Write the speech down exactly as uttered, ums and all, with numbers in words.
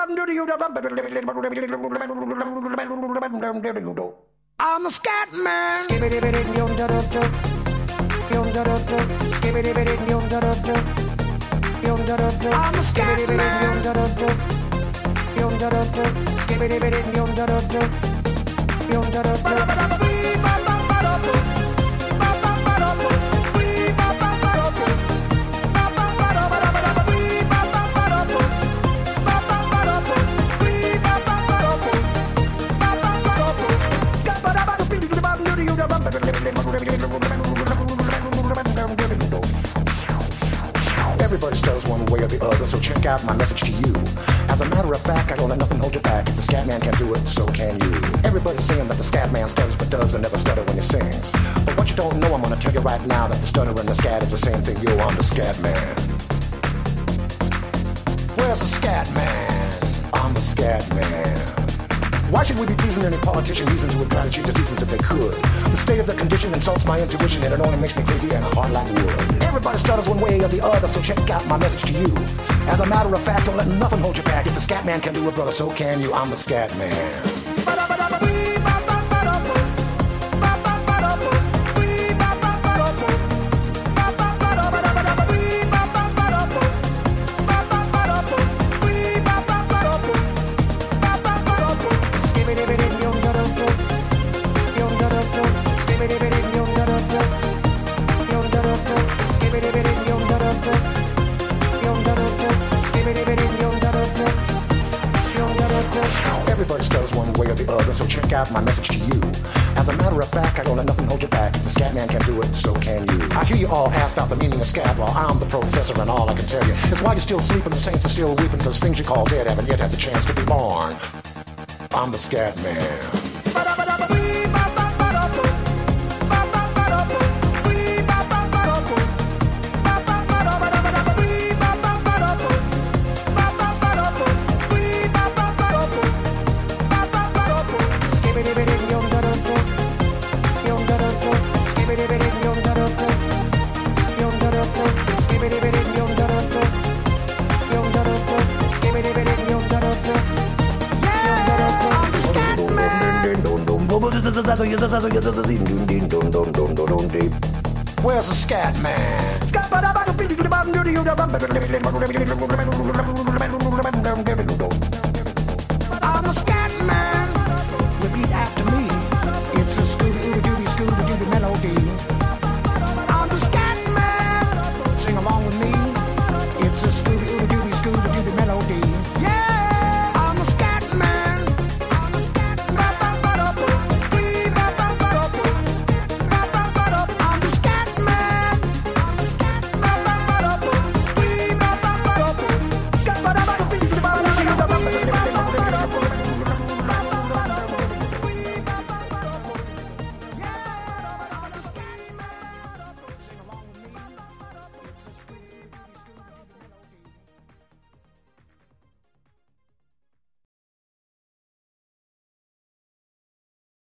I'm a scat man. I'm a scat Everybody stutters one way or the other, so check out my message to you. As a matter of fact, I don't let nothing hold you back. If the scat man can do it, so can you. Everybody's saying that the scat man stutters but does and never stutter when he sings. But what you don't know, I'm gonna tell you right now that the stutter and the scat is the same thing. Yo, I'm the scat man. Where's the scat man? I'm the scat man. Why should we be pleasing any politician reasons who would try to cheat the seasons if they could? The state of the condition insults my intuition and it only makes me crazy and hard like wood. Everybody stutters one way or the other, so check out my message to you. As a matter of fact, don't let nothing hold you back. If the scat man can do it, brother, so can you. I'm the scat man. Everybody stutters one way or the other, so check out my message to you. As a matter of fact, I don't let nothing hold you back. If the scat man can do it, so can you. I hear you all ask about the meaning of scat. Well, I'm the professor and all I can tell you is why you're still sleeping, the saints are still weeping, because things you call dead haven't yet had the chance to be born. I'm the scat man. Where's the scat man?